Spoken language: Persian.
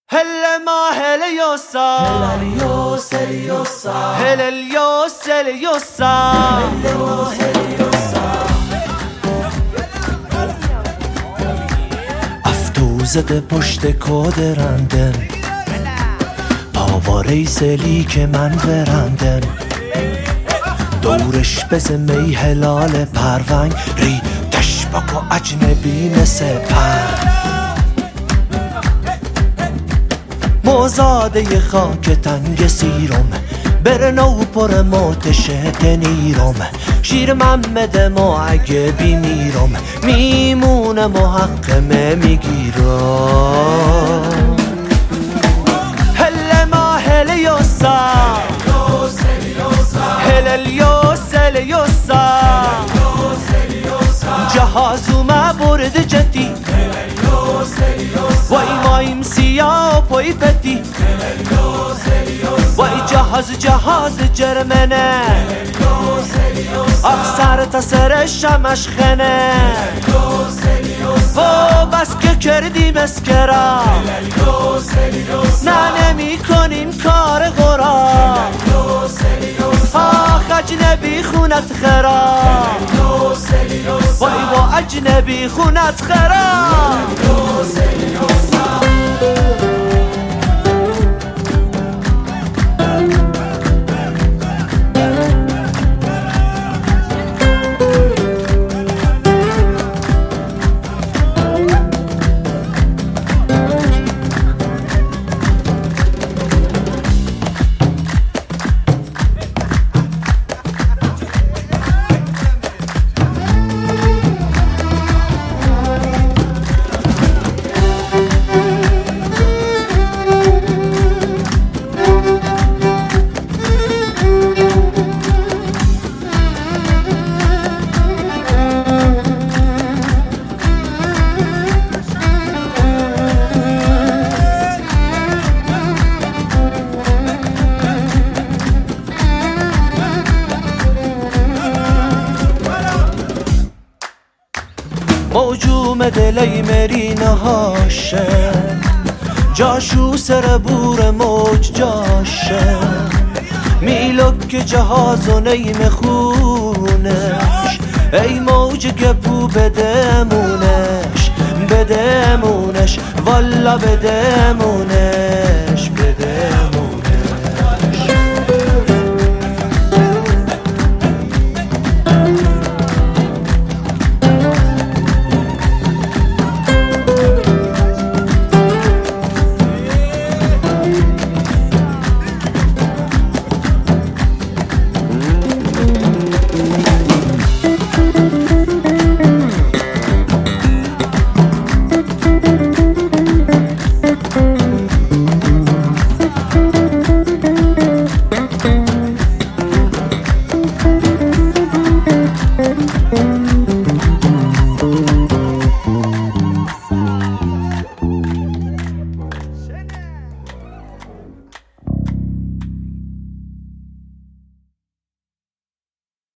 Helema heliosa, Helalios, heliosa, helelios heliosa, Helemos, heliosa. افتو زده پشت کادرندن آواره سلی که من ورندن دورش بزمه هلال پرونگ ری تشبک و اجنبی مثل پر موزاده خاک تنگ سیرم برنو پر موتش دنیرم شیر محمد ما اگه بیمیرم میمونه محقمه میگیرم هلما هلیوسا هللیوس هلیوسا جهازومه برد جدی وای مایم سیاه و پای پتی وای جهاز جرمنه اکثر تا سر شمش خنه و بس که کردی مسکرا نه نمی کنین کار غرا آخ اجنبی خونت خراب وای با اجنبی خونت خراب موجوم دلی مرینه هاشه جاشو سر بور موج جاشه میلک جهاز و نیم خونش ای موج گپو بدمونش والا بدمونش